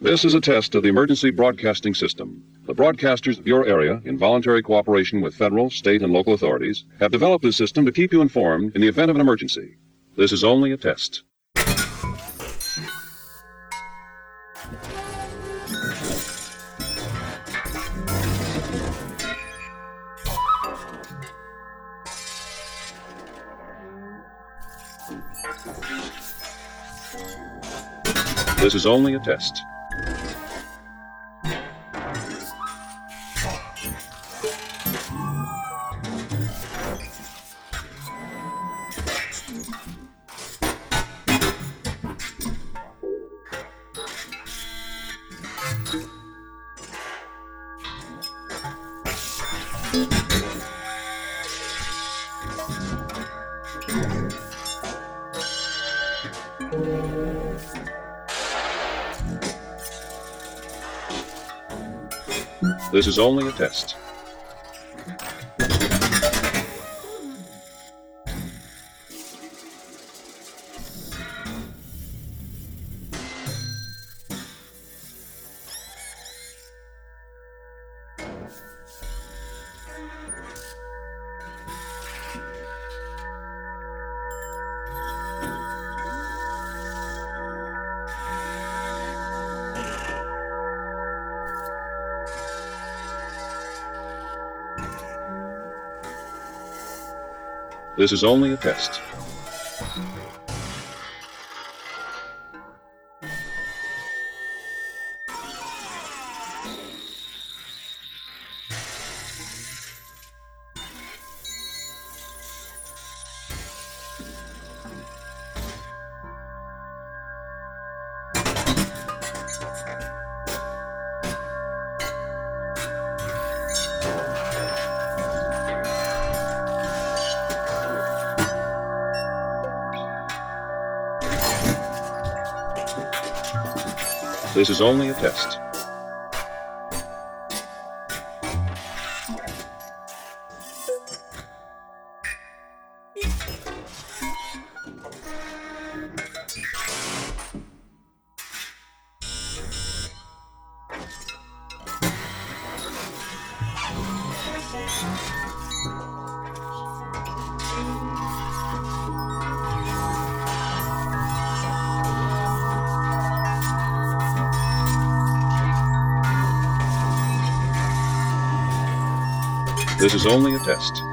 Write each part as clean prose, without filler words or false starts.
This is a test of the emergency broadcasting system. The broadcasters of your area, in voluntary cooperation with federal, state, and local authorities, have developed this system to keep you informed in the event of an emergency. This is only a test. This is only a test. This is only a test. This is only a test. This is only a test. This is only a test.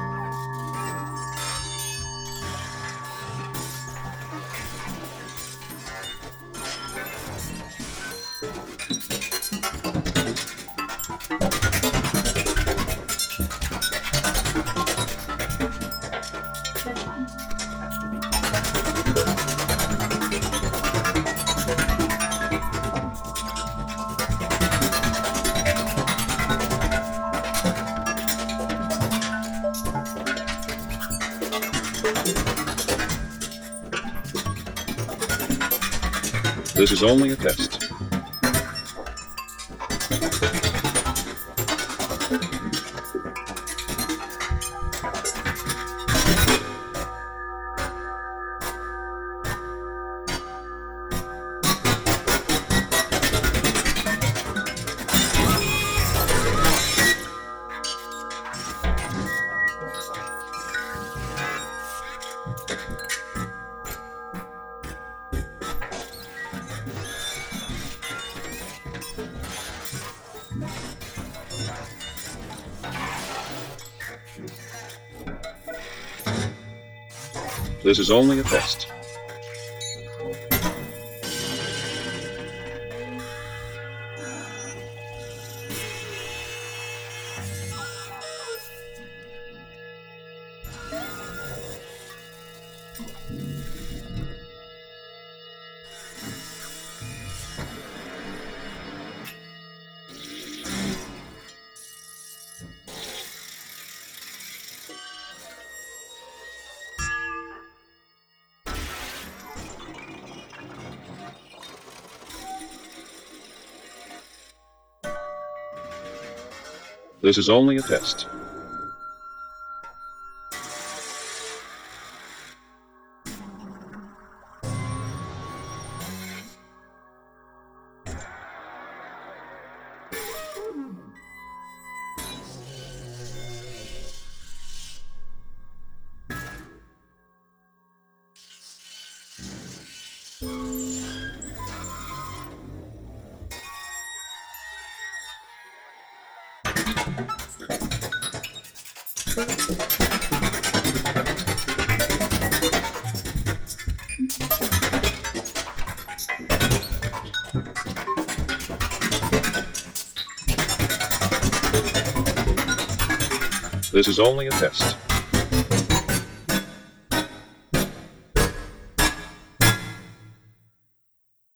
This is only a test. This is only a test. This is only a test. This is only a test.